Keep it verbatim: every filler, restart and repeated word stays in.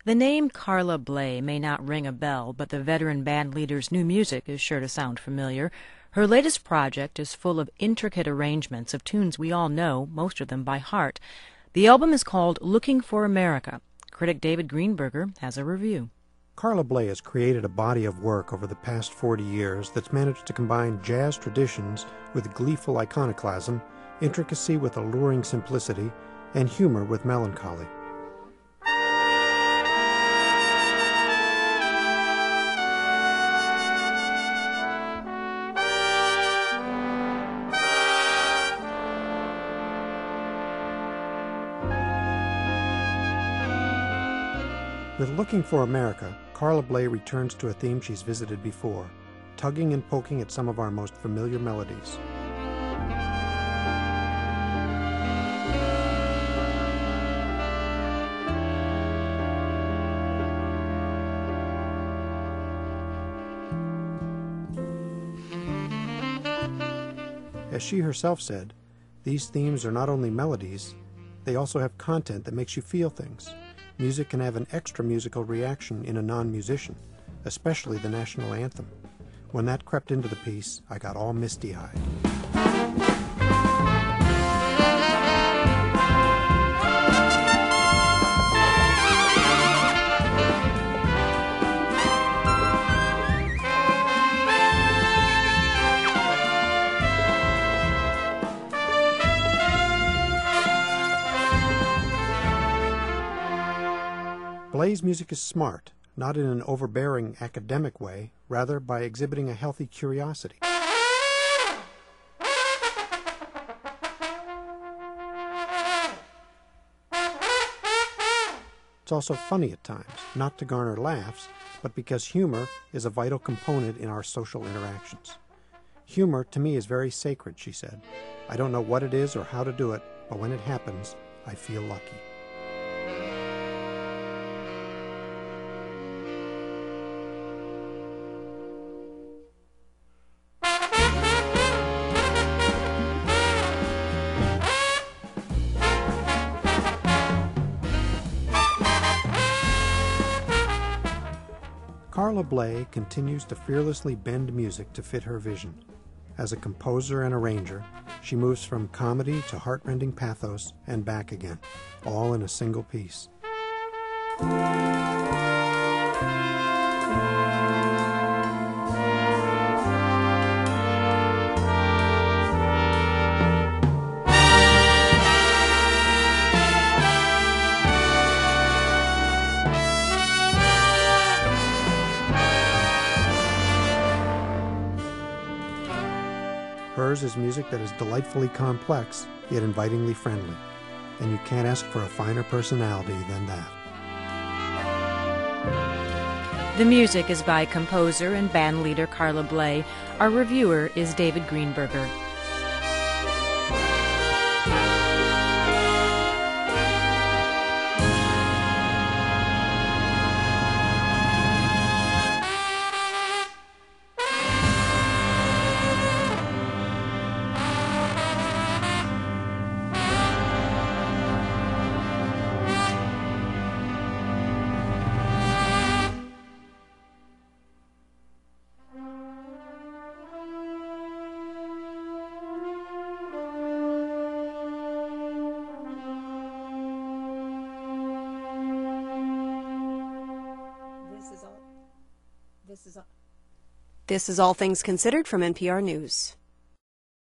The name Carla Bley may not ring a bell, but the veteran band leader's new music is sure to sound familiar. Her latest project is full of intricate arrangements of tunes we all know, most of them by heart. The album is called Looking for America. Critic David Greenberger has a review. Carla Bley has created a body of work over the past forty years that's managed to combine jazz traditions with gleeful iconoclasm, intricacy with alluring simplicity, and humor with melancholy. With Looking for America, Carla Bley returns to a theme she's visited before, tugging and poking at some of our most familiar melodies. As she herself said, these themes are not only melodies, they also have content that makes you feel things. Music can have an extra musical reaction in a non-musician, especially the national anthem. When that crept into the piece, I got all misty-eyed. Bley's music is smart, not in an overbearing academic way, rather by exhibiting a healthy curiosity. It's also funny at times, not to garner laughs, but because humor is a vital component in our social interactions. Humor, to me, is very sacred, she said. I don't know what it is or how to do it, but when it happens, I feel lucky. Carla Bley continues to fearlessly bend music to fit her vision. As a composer and arranger, she moves from comedy to heart-rending pathos and back again, all in a single piece. Hers is music that is delightfully complex, yet invitingly friendly, and you can't ask for a finer personality than that. The music is by composer and band leader Carla Bley. Our reviewer is David Greenberger. This is all This is All Things Considered from N P R News.